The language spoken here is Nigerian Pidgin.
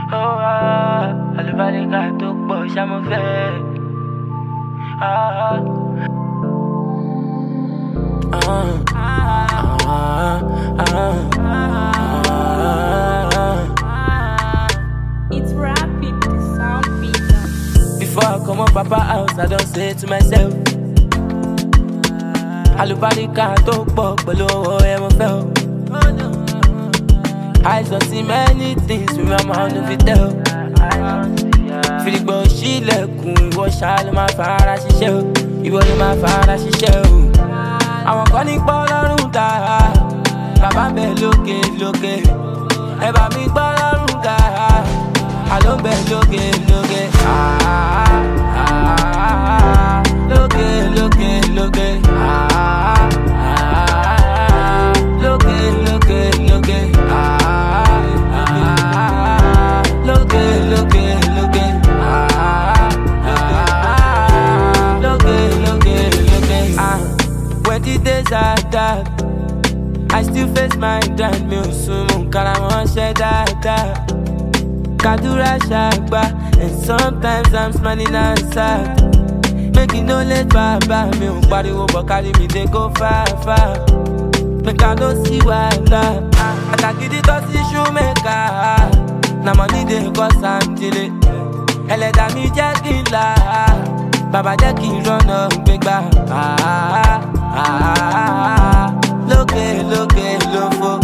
Àlùbáríkà tó pọ̀ ṣá mo fẹ́. It's rapid, the sound beater. Before I come up Papa house, I don't say to myself, Àlùbáríkà tó pọ̀ pẹ̀lú owó mo fẹ́ o. I don't see many things with my mouth no fit tell. Fìdígbò sílẹ̀kùn ìwọ ṣá ló máa fara ṣiṣẹ́ o. Ìwọ ló máa fara ṣiṣẹ́ o. Àwọn kan ní pọ́ lọ́rùn ta, bàbá ń bẹ lókè lókè. Ẹ bá mi gbọ́ lọ́rùn ta, àló ń bẹ lókè lókè. Lókè lókè lókè. Lókè lókè lókè. Lókè lókè lókè. Lókè lókè lókè. When the days are dark, I still face my grind. Mi ò sùn mú kára wọn ṣe dáadáa. Kàdúrà ṣàgbà, and sometimes I'm smiling and sad. Make it no late, baba. Mi ò pariwo but carry me dey go far far. Make I no see wahala. Àtàkìdí tó sí shoemaker. Na money dey cause am delay. Ẹlẹ́dàá mi jẹ́ kí n là. Bàbá jẹ́ kí n rọ́nà gbégbá. Lókè lókè ló fò.